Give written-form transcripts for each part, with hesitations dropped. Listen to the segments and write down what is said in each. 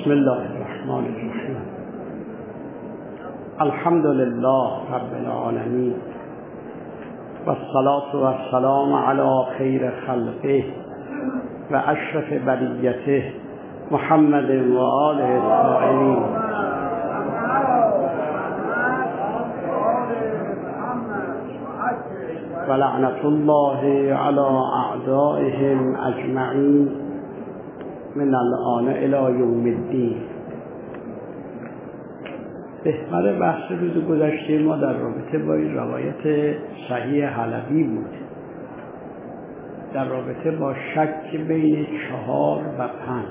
بسم الله الرحمن الرحیم. الحمد لله رب العالمین و الصلاة و السلام علی خیر خلقه و اشرف بریته محمد و آله الطاهرین و لعنت الله علی اعدائهم اجمعین من الآن الی یوم الدین. بهتر بحث روز گذشته ما در رابطه با این روایت صحیح حلبی بود، در رابطه با شک بین 4 و 5،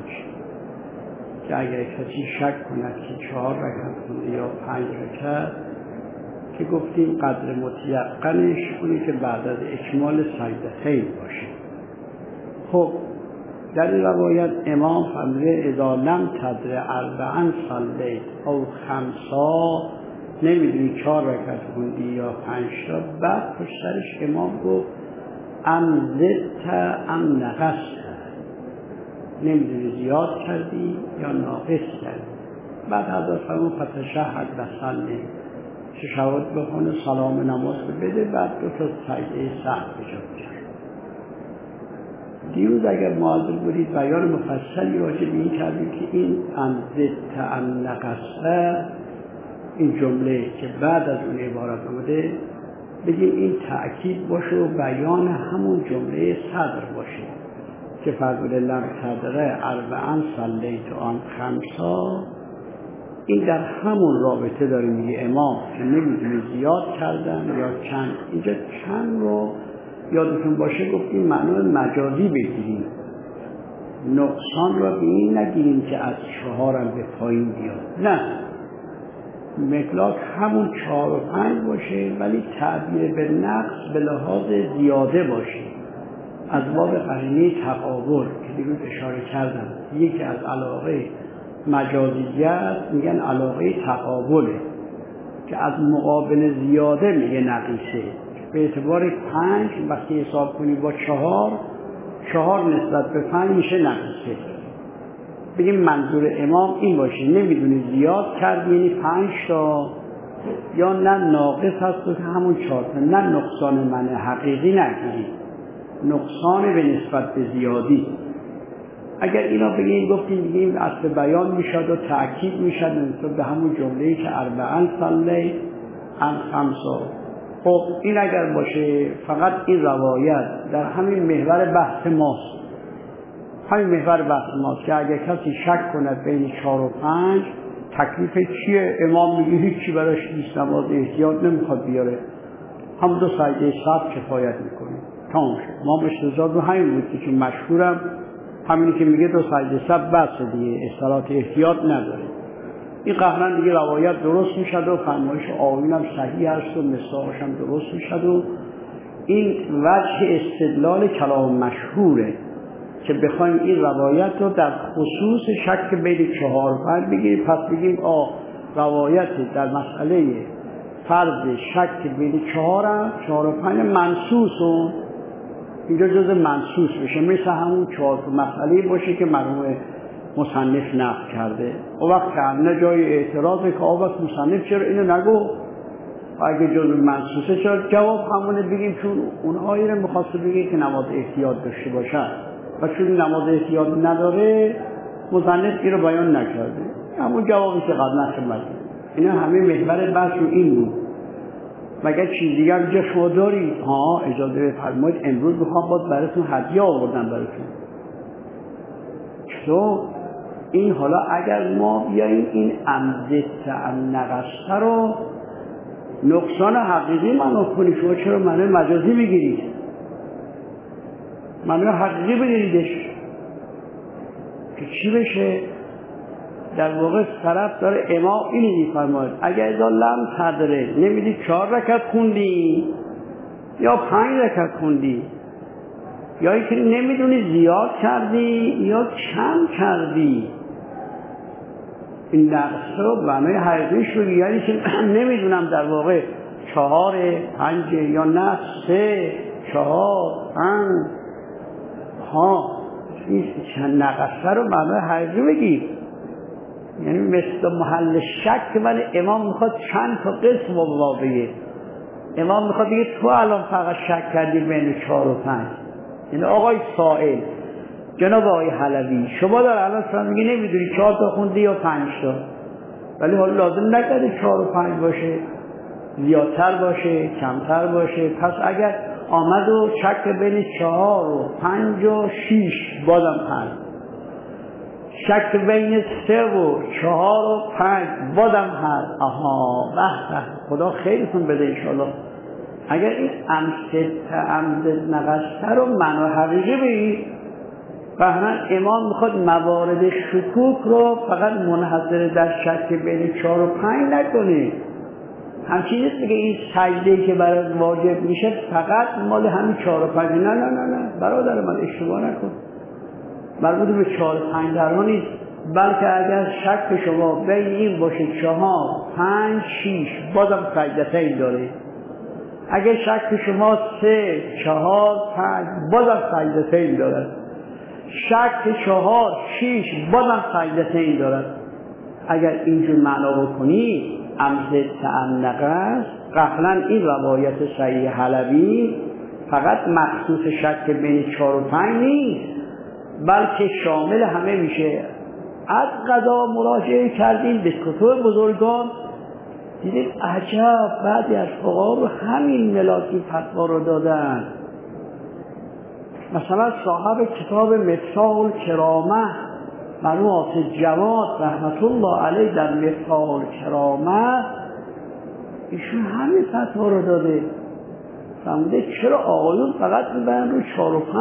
که اگر کسی شک کند که 4 رکعت خونده یا 5 رکعت، که گفتیم قدر متیقنش اونی که بعد از اکمال سجدتین باشه. خب در این روایت امام فرموده اذا لم تدر اربعا صلیت او خمسا، نمیدونی 4 رکعت خوندی یا 5 تا. بعد پشترش امام گفت ام زدت ام نقصت، نمیدونی زیاد کردی یا ناقص کردی. بعد حضرت فرمود فتشهد و صلی، تشهد بخونه، سلام نماز بده، بعد 2 تا سجده سهو بجا. دیروز اگر معاذ بودید بیان مفصلی راجع به این کردیم که این انزدت ام نقصت، این جمله که بعد از اون عبارت آمده، بگیم این تأکید باشه و بیان همون جمله صدر باشه که فرموده لم تدر اربعا صلیت آن خمسا. این در همون رابطه داره میگه امام که نمیدونه زیاد کردن یا چند. اینجا چند رو یادتون باشه گفتیم معنای مجازی بگیریم، نقصان را به این نگیریم که از 4 هم به پایین بیاد، نه، مطلق همون 4 و 5 باشه، ولی تعبیر به نقص به لحاظ زیاده باشه، از باب قرینه تقابل که دیروز اشاره کردم. یکی از علاقه مجازیت میگن علاقه تقابله، که از مقابل زیاده میگه نقیصه. به اعتبار 5 وقتی حساب کنی با 4 نسبت به 5 میشه نقیصه. بگیم منظور امام این باشه، نمیدونی زیاد کردی یعنی 5 تا، یا نه ناقص هست که همون 4 تا، نه نقصان من حقیقی نگیری، نقصان به نسبت به زیادی. اگر اینا بگیم گفتیم اصل بیان میشد و تأکید میشد نسبت به همون جمله‌ای که اربعا صلی عن خمسا. خب این اگر باشه فقط این روایت در همین محور بحث ماست، همین محور بحث ماست که اگر کسی شک کند بین 4 و 5 تکلیف چیه؟ امام میگه هیچی براش نیست، نماز احتیاط نمیخواد بیاره، هم 2 سجده سهو کفایت میکنه، تمام شد. ما استدلال رو همین بود که مشهورم همینی که میگه 2 سجده سهو بس دیگه، صلات احتیاط نداره. این قهرن دیگه روایت درست میشد و فرمایش آیین هم صحیح هست و مثالش هم درست میشد و این وجه استدلال کلام مشهوره که بخوایم این روایت رو در خصوص شک بین 4 و 5 بگیریم. پس بگیم روایت در مسئله فرض شک بین 4 و 5 منسوس، اینجا جز منسوس بشه، مثل همون 4 مسئله باشه که مرحوم مصنف نقل کرده. او وقت نه جای اعتراضه که وقت مصنف چرا اینو نگو، و اگه جز منسوسه چرا جواب همونه بگیم چون اونها اینو میخواسته بگه که نماز احتیاط داشته باشد و چون نماز احتیاط نداره مصنف این رو بیان نکرده، همون جوابی که قبلا خدمت. اینا همه محور بحث رو این بود. مگر چیز دیگر اینجا شما دارید؟ اجازه بفرمایید امروز میخوام باز براتون هدیه آوردم براتون. چطور؟ این حالا اگر ما بیاییم این امزدت ام نقصت رو نقصان حقیقی منو کنی، شما چرا معنی مجازی میگیرید؟ معنی حقیقی بگیریدش که چی بشه؟ در واقع طرف داره امام اینی میفرماید اگر اذا لم تدره، نمیدی 4 رکعت خوندی یا 5 رکعت خوندی، یا اینکه نمیدونی زیاد کردی یا کم کردی، این نقص رو معنای حقیقیش رو یعنی که نمیدونم در واقع 4 5 یا نه 3 4 5 این چند نقصه رو معنای حقیقی بگیر. یعنی مثل محل شک، ولی امام میخواد چند تا قسم رو بگه. امام میخواد بگه تو الان فقط شک کردی بین 4 و 5. یعنی آقای سائل، جناب آقای حلبی، شما در الان شما میگی نمیدونی 4 تا خوندی یا 5 تا، ولی حالا لازم نکرده 4 و 5 باشه، زیادتر باشه، کمتر باشه. پس اگر آمد و شک بین 4 و 5 و 6 بازم 5، شک بین 3 و 4 و 5 بازم هست. آها به خدا خیرتون بده انشاءالله. اگر این امثل نقصه رو معنا حقیقی بگید، فهمن امام میخواد موارد شکوک رو فقط منحصر در شک بین 4 و 5 نکنه. همچین نیست که این سجده‌ای که برای واجب میشه فقط مال همین 4 و 5. نه برادر من اشتباه نکن، مربوط به 4 و 5 درها نیست، بلکه اگر شک شما بین این باشه 4 5 6 بازم سجدتین داره. اگر شک شما 3 4 5 بازم سجدتین داره. شک 4 6 بازم سجدتین داره. اگر اینجور معنا بکنی امثل تعلق است، قبلا این روایت صحیح حلبی فقط مخصوص شک بین 4 و 5 نیست، بلکه شامل همه میشه. از قضا مراجعه کردیم به کتب بزرگان، دیدیم عجب بعضی از فقها رو همین ملاکی فتوا رو دادن. مثلا صاحب کتاب مفتاح الکرامه مرحوم حافظ جواد رحمت الله علیه در مفتاح الکرامه ایشون همین فتوا رو داده. فرموده چرا آقایون فقط میبرن رو 4 و 5؟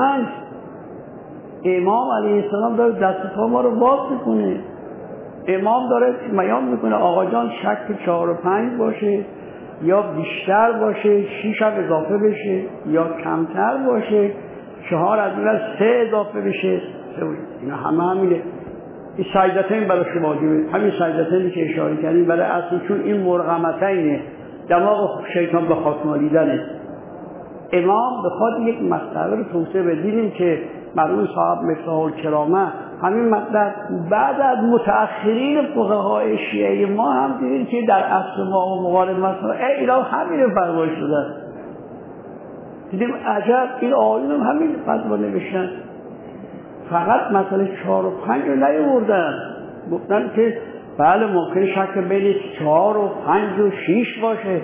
امام علیه السلام داره دست پا ما رو باز میکنه. امام داره بیان میکنه آقا جان شک 4 و 5 باشه یا بیشتر باشه 6 هم اضافه بشه یا کمتر باشه 4 از این 3 اضافه بشه 3 باشه. اینا همینه. این سجدتین برای شما واجبه. همین سجدتینی که اشاره کردیم برای اصل، چون این مرغمتینه، دماغ شیطان به خاک مالیدنه. امام بخواد یک مسئله رو توسعه بدیم که مرحوم صاحب مفتاح الکرامه همین مطلب بعد از متأخرین فقهای شیعه ما هم دیدیم که در اصل ما و مقارب مسائل اینا همین فرمایش شدن. دیدیم عجب این آیون هم همین فتوا نوشتن، فقط مسئله 4 و 5 رو نیاوردن. گفتن که بله ممکن شک بین 4 و 5 و 6 باشه،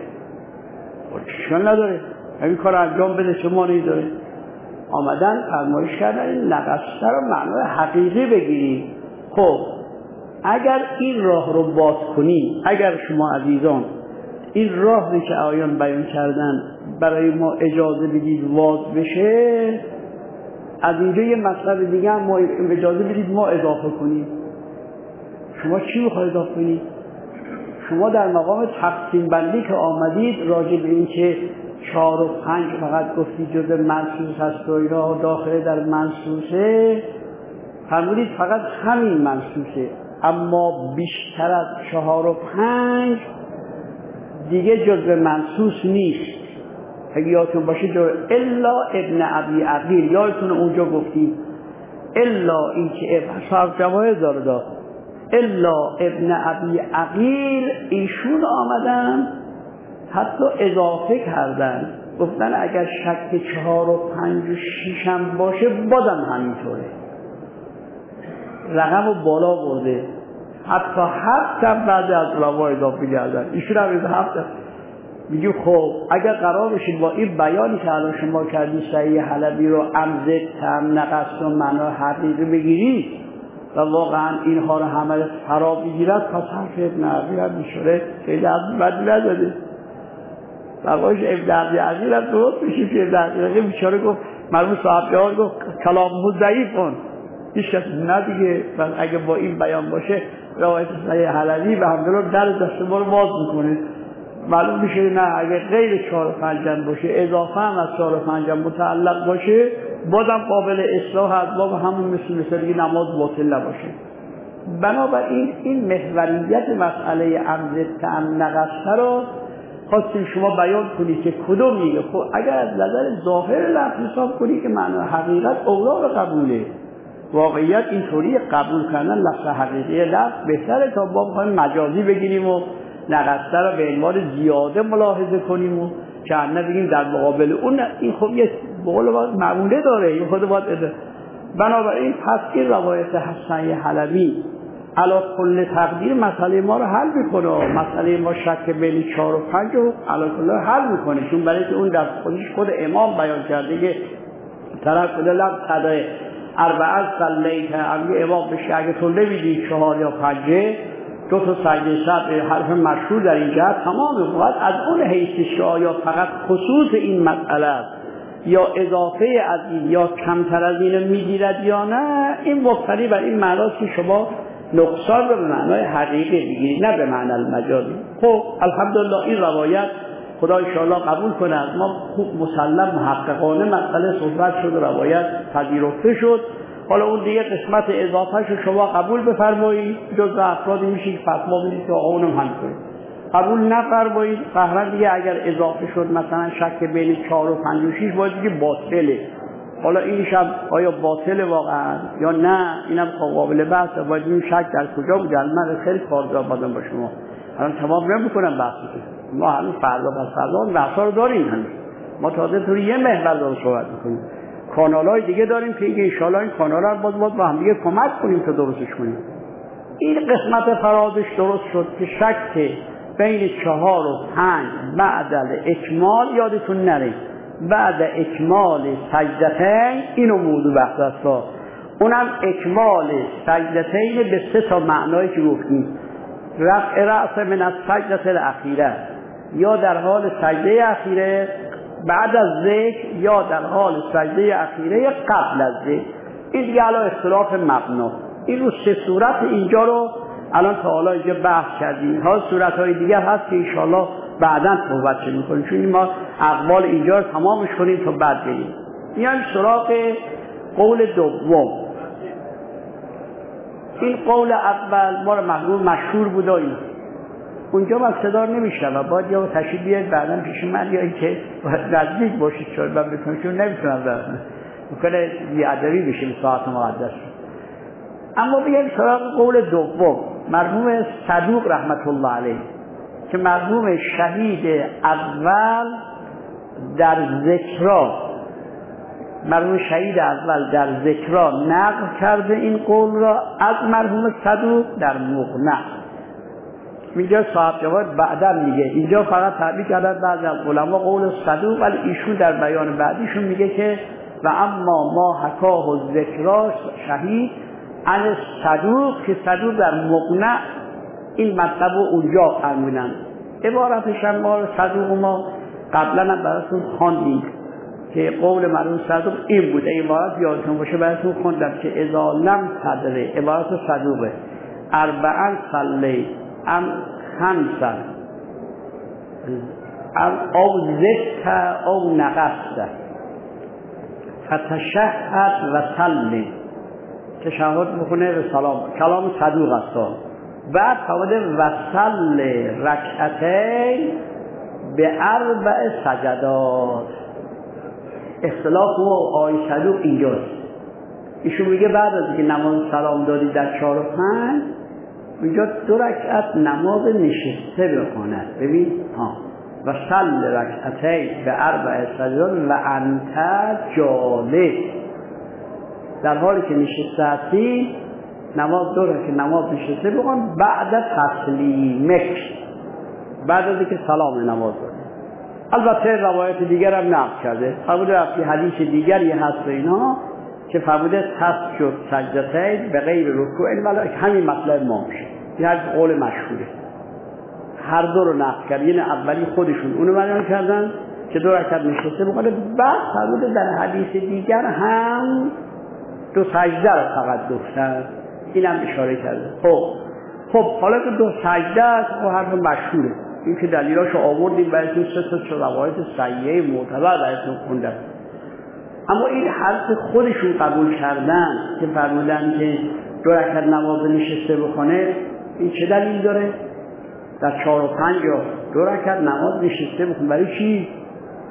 چشکن نداره این کار انجام بده، چه مانعی داره؟ آمدن فرمایش کردن این نقصه رو معنای حقیقی بگیریم. خب اگر این راه رو باز کنی، اگر شما عزیزان این راهی که آیان بیان کردن برای ما اجازه بدید واز بشه، از اینجا یه مطلب دیگه هم ما اجازه بدید ما اضافه کنیم. شما چی میخواید اضافه کنید؟ شما در مقام تقسیم بندی که آمدید راجع به این که 4 و 5 فقط گفتید جزء منصوص هست و اینا داخل در منصوصه، فرمودید فقط همین منصوصه، اما بیشتر از 4 و 5 دیگه جزء منصوص نیست. اگه یادتون باشه الا ابن ابی عقیل، یادتون اونجا گفتید الا این که صاحب جواهر داره الا ابن ابی عقیل، ایشون آمدن حتی اضافه کردن، گفتن اگر شک 4 و 5 و 6 هم باشه بازم همینطوره، رقم رو بالا برده، حتی 7 هم بعد از علما اضافه کردن. ایشون هم 7. میگه خب اگر قرار بشید با این بیانی که الان شما کردی صحیح حلبی رو امزد تم نقص و معنا حقیقی بگیرید و واقعا اینها رو همه فرا بگیرد، پس حرف ابن عقیل هم میشوره خیلی از بدی نداده. فرمایش ابن عقیل هم درست میشه که ابن عقیل بیچاره گفت مرحوم صاحب جواد گفت کلامه ضعیف کن، هیچ کس نه دیگه. بس اگه با این بیان باشه روایت صحیح حلبی به همدلله در دست ما رو باز میکنه. معلوم میشه نه اگه غیر 4 و 5 باشه، اضافه هم از 4 و 5 متعلق باشه، بازم قابل اصلاح از باب همون مثل دیگه نماز باطل نباشه. بنابراین این محوریت مسئله امر تعم نقصه رو خواستیم شما بیان کنید که کدوم میگه. خب اگر از نظر ظاهر لفظ حساب کنی که معنی حقیقت اولا رو قبوله، واقعیت اینطوری قبول کردن لفظ حقیقی لفظ بهتره تا با بخوایم مجازی بگیریم و نقصه رو به عنوان زیاده ملاحظه کنیم و که نه بگیم در مقابل اون. این خب یه بقول معموله داره، این خود باید اده. بنابراین پس این روایت حسن حلبی علا کل تقدیر مسئله ما رو حل میکنه. مسئله ما شک بین 4 و 5 رو علا کل حل میکنه، چون برای که اون در خودش خود امام بیان کرده که طرف کده لب صدای 4 صلیت اگه امام بشه اگه تو نمیدی 4 یا 5 2 تا سجده سبع حرف مشهور در این جهت تمام باید از اون حیثش یا فقط خصوص این مسئله یا اضافه از این یا کمتر از این میگیرد یا نه، این مبتنی بر این معناست که شما نقصان رو به معنای حقیقی بگیرید نه به معنی المجازی. خب الحمدلله این روایت خدا انشاءالله قبول کنه از ما خوب مسلم محققانه مسئله صحبت شد و روایت پذیرفته شد. حالا اون دیگه قسمت اضافهش رو شما قبول بفرمایید، جزء افرادی میشه که فتوا بدید که آقا اونم هم کنید. قبول نفرمایید قهرن دیگه اگر اضافه شد مثلا شک بین 4 و 5 و 6 باید دیگه باطله. حالا اینش هم آیا باطله واقعا یا نه اینم قابل بحثه. باید این شک در کجا بود؟ من خیلی کارزار بدم با شما الان تمام نمی‌کنم بحثی که ما هنوز فردا پس فردا بحثا رو داریم. هنوز ما تازه طوری یه محور رو صحبت می‌کنیم. کانال‌های دیگه داریم که ان شاءالله این کانال‌ها رو باز با هم دیگه کمک کنیم تا درستش کنیم. این قسمت فرادش درست شد که شک بین 4 و 5 بعد از اکمال یادتون نره بعد اکمال سجدتین اینو موضوع بحث است. اونم اکمال سجدتین به 3 تا معنایی که گفتیم. رفع رأس من السجده الاخیره یا در حال سجده اخیره بعد از ذکر یا در حال سجده اخیره قبل از ذکر. این دیگه الان اختلاف مبنا. این رو 3 صورت اینجا رو الان تا حالا اینجا بحث کردیم. ها صورت‌های دیگر هست که ان شاءالله بعداً صحبت می‌کنیم، چون ما اقوال اینجا رو تمامش کنیم تا بعد بریم. میایم سراغ قول دوم. این قول اول ما رو محلول مشهور بود این اونجا من صدا نمیشنم و باید یا تشریف بیاید بعداً پیش من یا اینکه نزدیک باشید شاید من بتونم، چون نمیتونم برسنم ممکنه بی‌ادبی بشیم ساعت مقدس. اما بیایم سراغ قول دوم مرحوم صدوق رحمت الله علیه که مرحوم شهید اول در ذکرا مرحوم شهید اول در ذکرا نقل کرده این قول را از مرحوم صدوق در مقنع. اینجا صاحب جواد بعدا میگه، اینجا فقط تعبیر کردن بعضی از علما قول صدوق، ولی ایشون در بیان بعدیشون میگه که و اما ما حکاه و ذکرا شهید عن صدوق که صدوق در مقنع این مطلب رو اونجا فرمودن. عبارتش هم ما صدوق ما قبلا هم براتون خواندیم که قول مرحوم صدوق این بود. عبارت یادتون باشه براتون خوندم که اذا لم تدره عبارت صدوقه 4 صلی ام 5 او زدت او نقصت فتشهد و سلی تشهد بخونه به سلام کلام صدوق است. بعد فرموده وصل رکعتین به 4 سجدات. اختلاف و آی صدوق اینجاست. ایشون میگه بعد از اینکه نماز سلام دادی در 4 و 5 اینجا 2 رکعت نماز نشسته بخواند. ببین وصل رکعتین به 4 سجدات و انت جالس، در حالی که نشسته هستی نماز 2 رکعت نماز نشسته بخوان بعد تسلیمک بعد از اینکه سلام نماز دادی. البته روایت دیگر هم نقل کرده فرموده في حدیث دیگری هست اینا که فرموده تسجد سجدتین به غیر رکوع الملائکه. همین مطلب ما میشه، این از قول مشهوره. هر دو رو نقل کرد، یعنی اولی خودشون اونو بیان کردن که 2 رکعت نشسته بخواد، بعد فرموده در حدیث دیگر هم 2 سجده رو فقط گفتن. اینم اشاره کرده. خب حالا که 2 سجده است و حرف مشهوره، این که دلیلاشو آوردیم براتون 3 تا روایت صحیحه معتبر براتون خوندم. اما این حرف خودشون قبول کردن که فرمودن که 2 رکعت نماز نشسته بکنه، این چه دلیل داره؟ در 4 و 5 2 رکعت نماز نشسته بکن. برای چی؟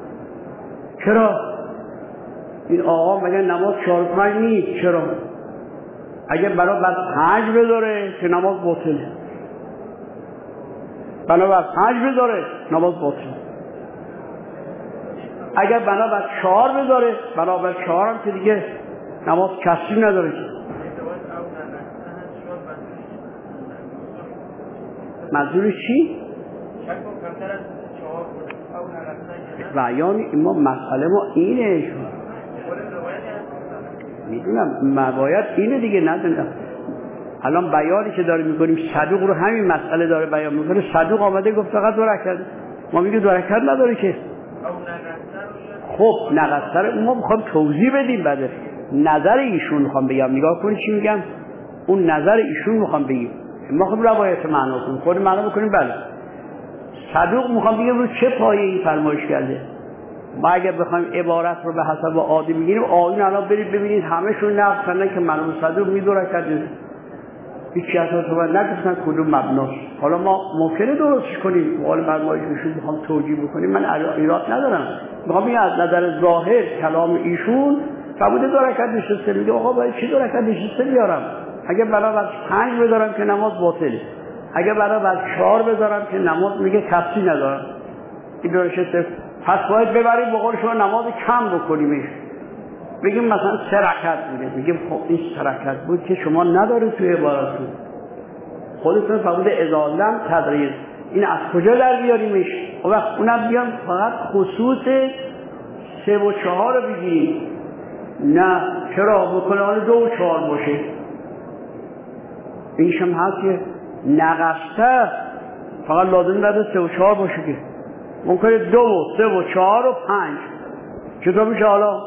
چرا؟ این آقا مگه نماز 4 و 5 نیست؟ چرا؟ اگه بنابر 5 بذاره که نماز باطله، بنابر 5 بذاره نماز باطله. اگر بنابر 4 بذاره، بنابر 4 هم که دیگه نماز کسری نداره که. منظور چی؟ بیان ما مسئله ما اینه، میدونم مباید اینه دیگه، ندونم الان بیانی که داره میکنیم صدوق رو همین مسئله داره بیان میکنه. صدوق آمده گفت فقط 2 رکعت، ما میگه 2 رکعت نداره که. خب نقصر ما میخوام توضیح بدیم، بعد نظر ایشون میخوام بگم، نگاه کنید چی میگم، اون نظر ایشون میخوام بگیم، ما خب روایت معنا کنیم، خود معنا بکنیم. بله صدوق میخوام بگم رو چه پایه این فرمایش کرده. ما اگر بخوایم عبارت رو به حسب عادی میگیریم، آیین الان برید ببینید همشون نقل کردن که مرحوم صدوق می 2 رکعت هیچی از صحبت نگفتن کدوم مبناست. حالا ما ممکنه درستش کنیم، حال فرمایششون میخوام توجیه بکنیم، من ایراد ندارم، میخوام بگم از نظر ظاهر کلام ایشون فرموده 2 رکعت نشسته، میگه آقا باید چه 2 رکعت نشسته بیارم؟ اگه بنابر 5 بذارم که نماز باطله، اگه بنابر 4 بذارم که نماز میگه کسی ندارم، این درسته. پس باید ببریم به قول شما نماز کم بکنیمش، بگیم مثلا 3 رکعت بوده، میگیم خب این 3 رکعت بود که شما نداره توی عبارتون، خودتون فرموده اذا لم تدریس، این از کجا در بیاریمش؟ و وقت اونم بیان فقط خصوص 3 و 4 رو بگیریم، نه چرا بکنه حالا 2 و 4 باشه، اینش هم هست که نقصته فقط لازم نداره 3 و 4 باشه، که ممکنه 2 و 3 و 4 و 5 چطور میشه؟ حالا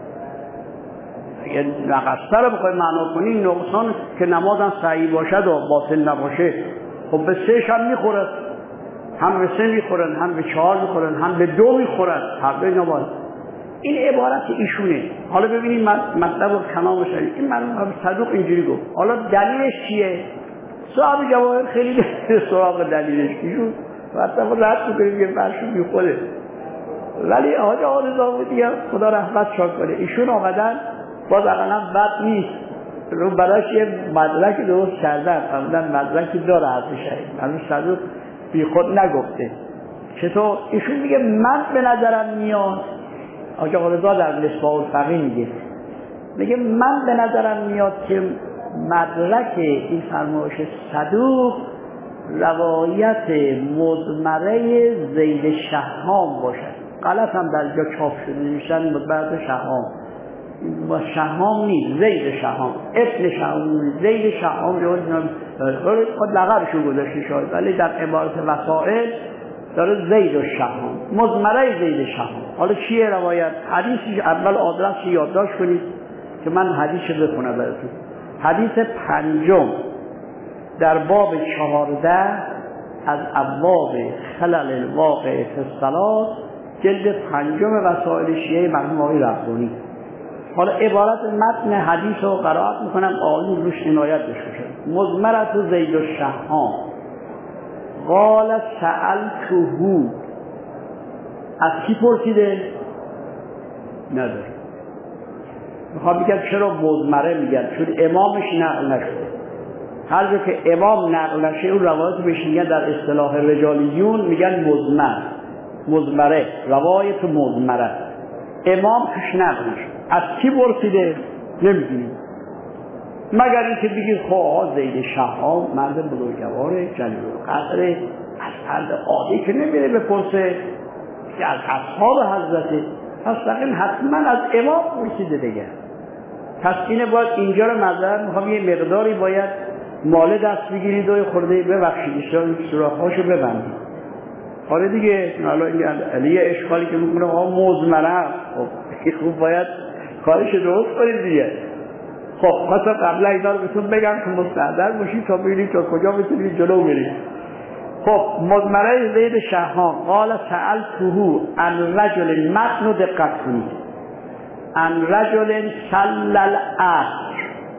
اگر نقصته رو بخوای معنا کنی، نقصان که نماز هم صحیح باشد و باطل نباشه، خب به 3 هم میخورد، هم به 3 میخورن، هم به 4 میخورن، هم به 2 میخورن، هر دوی نباید. این عبارت ایشونه. حالا ببینید مطلب و کلام شریف، این مرحوم صدوق اینجوری گفت. حالا دلیلش چیه؟ صاحب جواهر خیلی سراغ دلیلش ایشون مثلا رد میکنیم که برشون میخوره، ولی آقا نظامی خدا رحمت شاد کنه، ایشون آمدن باز اقلا بد نیست، رو براش یه مدرک درست کردن، فرمودن مدرکی داره حرف شریف، مرحوم صدوق بی خود نگفته. چطور؟ ایشون میگه من به نظرم میاد، آقا رضا در مصباح الفقیه میگه من به نظرم میاد که مدرک این فرمایش صدوق روایت مضمره زید شهام باشد. غلط هم در جا چاپ شده نوشتن بعد شهام، با شهام نیست، زید شهام، ابن شهام، زید شهام خود لقبشو گذاشته شاید، ولی در عبارت وسائل داره زید و شهام، مضمره زید شهام. حالا چیه روایت؟ حدیثی اول آدرس یادداشت کنید که من حدیث بخونم براتون. حدیث 5 در باب 14 از ابواب خلل الواقع فی الصلاة، جلد 5 وسائل شیعه مرحوم آقای ربانی. حالا عبارت متن حدیث رو قرائت میکنم، آقایون روش عنایت بشه. مضمرة زید الشهام قال سألته، از کی پرسیده؟ نداره. میخوام بگم چرا مضمره میگن؟ چون امامش نقل نشده. هر جا که امام نقل نشه اون روایت بهش میگن در اصطلاح رجالیون میگن مضمره، روایت مضمره، امام توش نقل نشه. از کی پرسیده؟ نمیدونیم، مگر اینکه بگید خب زید شهام مرد بزرگوار جلیل القدر، از فرد عادی که نمیره بپرسه که از اصحاب حضرته، پس لکن حتما از امام پرسیده دیگه. پس اینه باید اینجا رو مذهب میخوام یه مقداری باید ماله دست بگیرید و خورده ببخشید این سراخاشو ببندید. حالا دیگه حالا این علیه اشکالی که میکنه مضمره، خب خوب باید کارش درست کنید دیگه. خب مثلا قبل اینا رو بهتون بگم که مستعدل باشید تا ببینید تا کجا میتونید جلو برید. خب مضمره زید شهام قال سألته عن رجل، متن دقت کنید، عن رجل صلی العصر،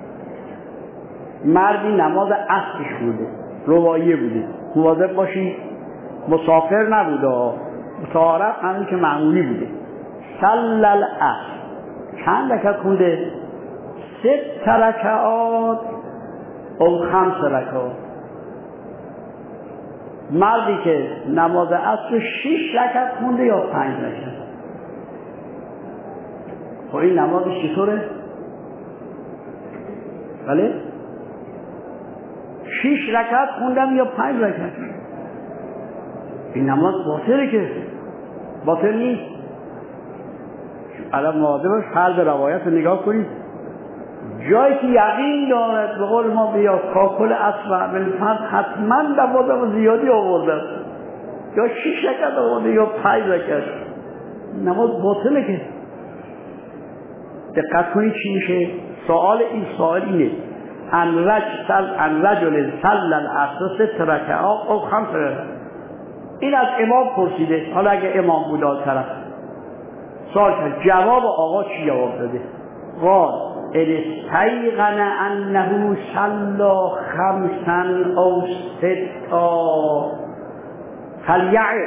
مردی نماز عصرش بوده، روایه بوده، مواظب باشید، مسافر نبوده، متعارف همین که معمولی بوده. صلی العصر چند رکعت خونده؟ ست رکعات او 5 رکعات. مردی که نماز عصر 6 رکعت خونده یا 5 رکعت. خب این نمازش چطوره؟ بله؟ 6 رکعت خوندم یا 5 رکعت. این نماز باطله که باطل نیست. الان مواظب باش فرض روایت رو نگاه کنید. جایی که یقین دارد به قول ما بیا کاکل اصفر بالفرض حتما نمازم زیادی آورده یا 6 رکعت آورده یا 5 رکعت. نماز باطله که. دقت کنید چی میشه. سوال اینه ان رجل صلی العصر 6 رکعات او 5 رکعات. این از امام پرسیده. حالا اگه امام بود طرف سوال کرد، جواب آقا چی جواب داده؟ قال استیقن انه صلی 5 او 6 فلیعد.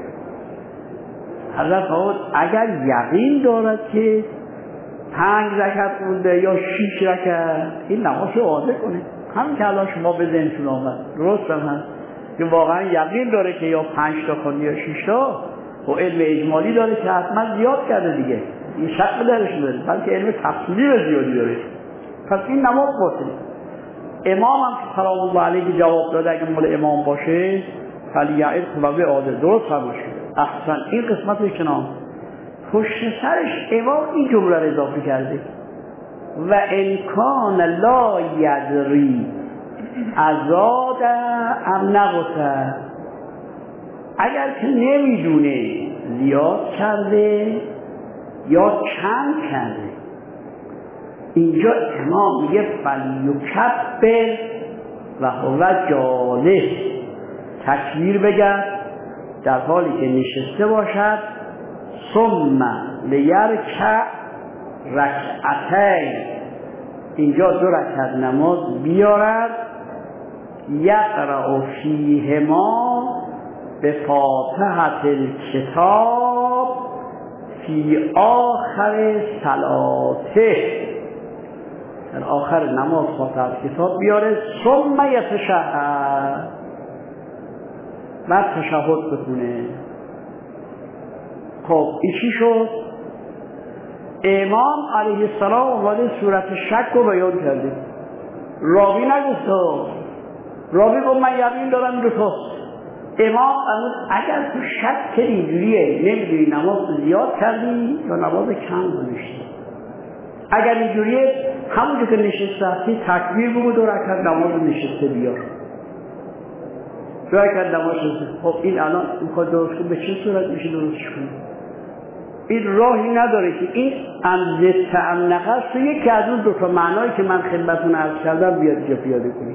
حضرت فرمود اگر یقین دارد که 5 رکعت خونده یا 6 رکعت این نماز رو واضح کنه. همین که الان شما به ذهنتون آمد درست هم هست که واقعا یقین داره که یا 5 تا خونده یا 6 تا و علم اجمالی داره که حتما زیاد کرده دیگه. این شک درش نداره بلکه علم تفصیلی زیادی داره. پس این نماز باطله. امام هم سلام الله علیه جواب داده اگه مال امام باشه فلیعد خبه عادل درست هم باشه. احسن. این قسمت کنام پشت سرش امام این جمله رو اضافه کرده و امکان لا یدری ازاد ام نقصه. اگر که نمیدونه زیاد کرده یا کم کرده. اینجا امام میگه فلیکبر و هو جالس، تکبیر بگرد در حالی که نشسته باشد. ثم لیرکع رکعتین، اینجا 2 رکعت نماز بیارد. یقرأ فیهما به فاتحة الکتاب فی آخر صلاته، در آخر نماز فاتحه الکتاب بیاره. ثم یتشهد، بعد تشهد بخونه. خب این چی شد؟ امام علیه السلام وارد صورت شک رو بیان کرده. راوی نگفت، راوی گفت من یقین دارم دو تاست. امام اگر تو شک که اینجوریه نمیدونی نماز زیاد کردی یا نماز کم گذاشتی. اگر اینجوریه همونجور که نشسته هستی تکبیر بگو 2 رکعت نماز نشسته بیار. 2 رکعت نماز نشسته. خب این الان میخواد درست کنه، به چه صورت میشه درستش کنه؟ این راهی نداره که این امزه تعمنقه رو یکی از اون 2 تا معنایی که من خدمتتون عرض کردم بیاد اینجا پیاده کنید.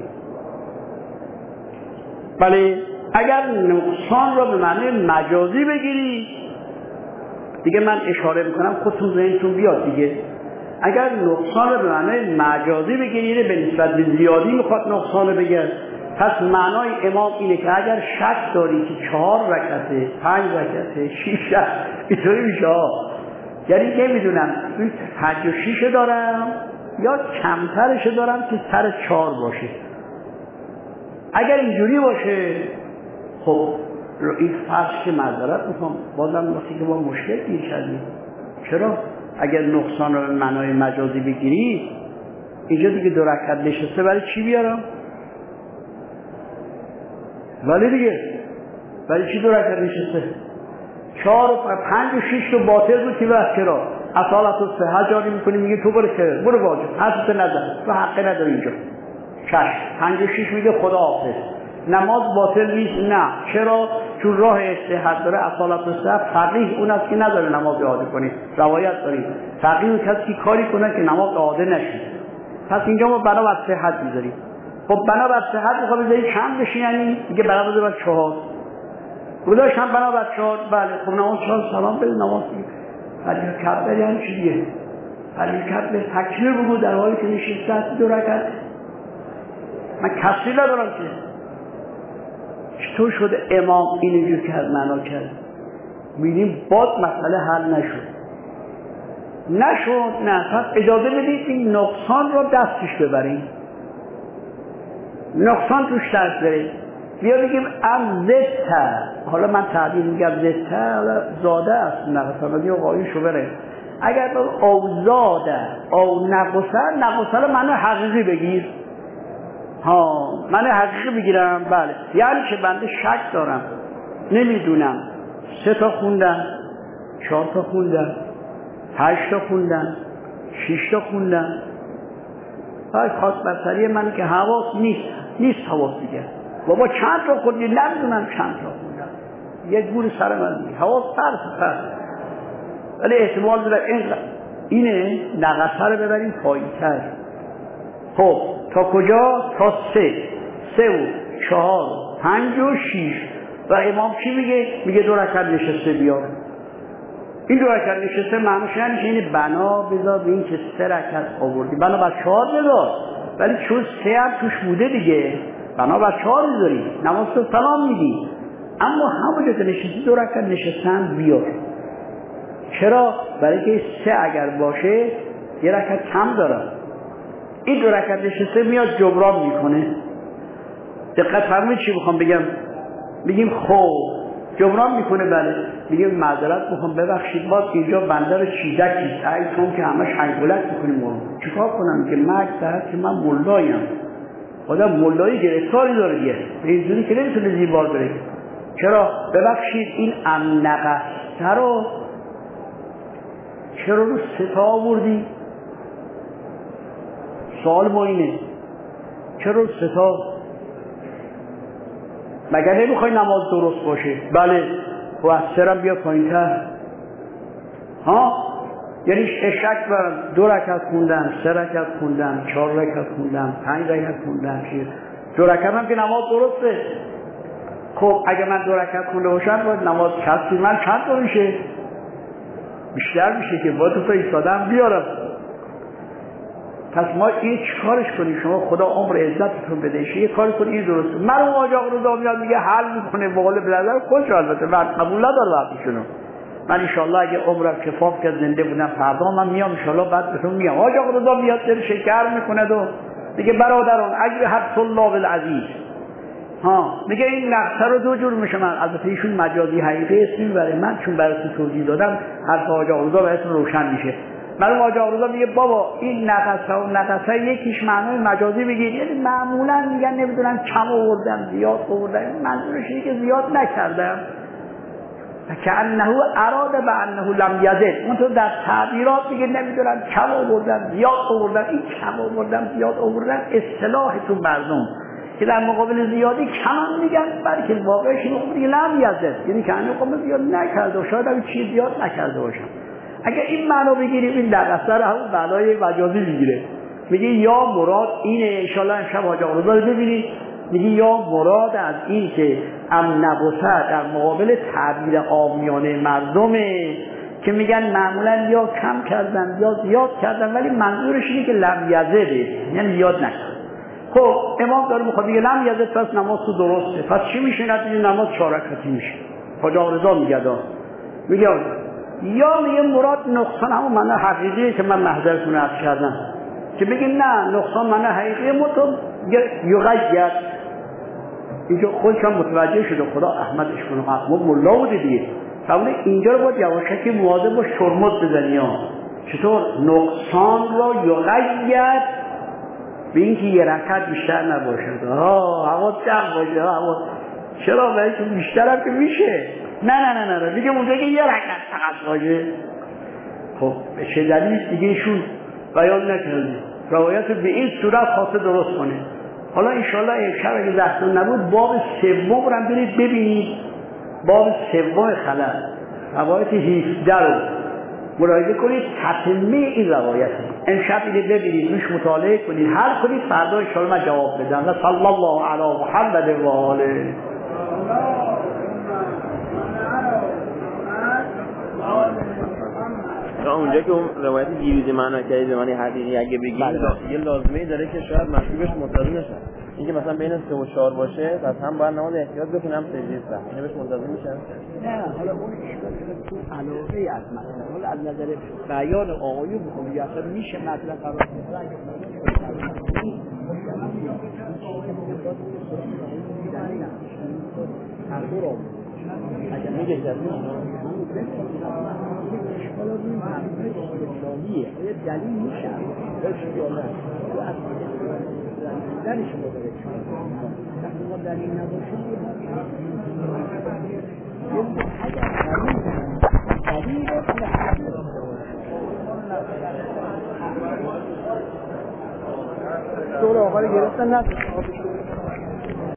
بله اگر نقصان را به معنی مجازی بگیری دیگه من اشاره میکنم خودتون ذهنتون بیاد دیگه. اگر نقصان را به معنی مجازی بگیری به نسبت به زیادی میخواد نقصان بگه. پس معنای امام اینه که اگر شک داری که 4 رکعته 5 رکعته 6 رکعته اینطوری میشه، یعنی نمیدونم این 5 و 6 دارم یا کمترش دارم که سر 4 باشه. اگر اینجوری باشه خب این فرض که معذرت میخوام بازم وقتی که با مشکل گیر کردیم. چرا؟ اگر نقصان رو به معنای مجازی بگیری اینجا دیگه 2 رکعت نشسته برای چی بیارم؟ ولی دیگه برای چی 2 رکعت نشسته؟ 4 و 5 و 6 تو باطل بود که بس چرا؟ اصالت و صحت جاری میکنی میگه تو برو واجب حدث نزد تو حقه نداری اینجا. 5 و 6 میگه خدا حافظ نماز باطل نیست. نه چرا؟ چون راه صحت داره. اصالت و صحت فقیه اون است که نداره نماز اعاده کنی. روایت داریم فقیه کسی کاری کنه که نماز اعاده نشه. پس اینجا ما بنا بر صحت میذاریم. خب بنا بر صحت میخواد بذاری کم بشه، یعنی دیگه بنا بذار 4 گذاشت هم بنا بر 4. بله خب نماز 4 سلام بده نماز فلیل کبر یعنی چی دیگه؟ فلیل کبر تکبیر بگو در حالی که نشسته هستی 2 رکعت. من کسی ندارم که چطور شده امام اینجور کرد معنا کرد. بینیم باز مسئله حل نشد. نشد نه، پس اجازه بدید این نقصان رو دستش ببریم، نقصان توش دست بریم. بیا بگیم ام زدت، حالا من تعبیر میگم زدت، حالا زاده است نقصان یا قایون شو بره. اگر او زاده او نقصه رو معنی حقیقی بگیر، ها معنی حقیقی بگیرم، بله یعنی که بنده شک دارم نمیدونم 3 تا خوندن 4 تا خوندن 8 تا خوندن 6 تا خوندن، خاص بسری من که حواس نیست حواس دیگه، بابا چند تا خوندی نمیدونم چند تا خوندم، یک گور سر من دیگه حواس فرس، ولی احتمال داره اینه نقصه رو ببریم پایین‌تر. خب تا کجا؟ تا 3 و 4 و 5 و 6. و امام چی میگه؟ میگه 2 رکعت نشسته بیار. این 2 رکعت نشسته معنیش اینه بنا بذار به این که 3 رکعت آوردی، بنا بر 4 بذار، ولی چون 3 هم توش بوده دیگه بنا بر 4 بذاری، نماز تو سلام میدی، اما همونجا که نشستی 2 رکعت نشستن بیار. چرا؟ برای که 3 اگر باشه 1 رکعت کم داره، این 2 رکعت نشسته میاد جبران میکنه. دقت فرمایید چی میخوام بگم؟ بگیم خب جبران میکنه، بله میگه معذرت میخوام ببخشید باز اینجا بنده رو چیزکی چون که همش هنگولک میکنیم، چیکار کنم که مرگ دهد که من ملایم، آدم ملایی گرفتاری داره دیگه، به اینجوری که نمیتونه زیبار بره. چرا؟ ببخشید این نقصه رو چرا رو 3 تا آوردی؟ سوال ما اینه چرا رو 3 تا؟ مگر نمیخوای نماز درست باشه؟ بله و از 3 بیا پایین‌تر، ها یعنی شک برم 2 رکعت خوندم 3 رکعت خوندم 4 رکعت خوندم 5 رکعت خوندم 2 رکعت هم که نماز درسته. خب اگه من 2 رکعت خونده باشم باید نماز کسی من چند تا میشه؟ بیشتر میشه که با 2 تا ایستادم بیارم. پس ما این چیکارش کنیم؟ شما خدا عمر عزتتون بده، یه کاری کنید این درست. مرحوم حاج آقا رضا میاد میگه حل میکنه به قول بلندر خودش، البته من قبول ندارم وقتشونو. من ان شاءالله اگه عمرم کفاف کرد زنده بودم فردا من میام ان شاءالله بعد بهتون میام. حاج آقا رضا میاد دل شکر میکنه و میگه برادران اجر حق الله العزیز، ها میگه این نقصه رو 2 جور میشه. من البته ایشون مجازی حقیقی اسم میبره، من چون براتون توضیح دادم حرف حاج آقا رضا براتون روشن میشه. من حاج آقا رضا میگه بابا این نقصه یکیش معنای مجازی بگید، یعنی معمولا میگن نمیدونم کم آوردم زیاد آوردم، منظورش اینه که زیاد نکردم، که انه اراد به انه لم یزد. اون تو در تعبیرات میگه نمیدونم کم آوردم زیاد آوردم. این کم آوردم زیاد آوردم اصطلاح تو مردم که در مقابل زیادی کم میگن، بلکه واقعش اینه لم یزد، یعنی که انه زیاد نکرده و شاید هم چیز زیاد نکرده باشم. اگه این معنی بگیریم این نقصه رو هم معنای مجازی میگیره. میگه یا مراد اینه، انشالله امشب حاج آقا رضا ببینید، میگه یا مراد از این که نقصه در مقابل تعبیر عامیانه مردمه که میگن معمولا یا کم کردن یا زیاد کردن، ولی منظورش اینه که لم یزده، یعنی یاد نکرد. خب امام داره میخواد دیگه لم یزد، پس نماز تو درسته، پس چی میشه؟ نتیجه نماز 4 رکعتی میشه. حاج آقا رضا میگه یا میگه مراد نقصان همون معنی حقیقیه که من محضرتون عرض کردم، که بگه نه نقصان معنی حقیقیه مطلب یغیر. اینجا خودش هم متوجه شده، خدا احمدش کنه، ما ملا بوده دیگه، قبول اینجا رو باید یواشکی مواظب باش ترمز بزنی ها. چطور؟ نقصان رو یغیر به اینکه 1 رکعت بیشتر نباشه، هوا جمع باشه، هوا چرا برای که بیشتر هم که میشه، نه دیگه اونجا که 1 رکعت فقط باشه. خب به چه دلیل دیگه ایشون بیان نکرده، روایت به این صورت خواسته درست کنه. حالا انشالله امشب اگه زحمتون نبود باب 3 رو برید ببینید، باب 3 خلل روایت 17 رو مراجعه کنید، تتمه این روایت امشب اینو ببینید، روش مطالعه کنید، حل کنید، فردا انشالله من جواب بدم. و صلی الله علی محمد و آله. اونجا که اون روایت دیروزی معنا کردی زمانی حقیقی اگه بگیم یه لازمه داره که شاید مشروبش متضاد نشه. اینکه مثلا بین 3 و 4 باشه پس هم باید نماز احتیاط بخونم سجده سهو اینو بهش منتظر میشن. نه حالا اون اشکال تو علاقه از مثلا حالا از نظر بیان آقایون بخونم یا اصلا میشه مثلا قرار بگیرن هر دو رو اگر میگه جزمی اشکال از این حرفه استدلالیه یه دلیل میشه اشکال نه دلیل شما داره وقتی ما دلیل نباشیم اگر دلیل دور آقا رو گرفتن نداشت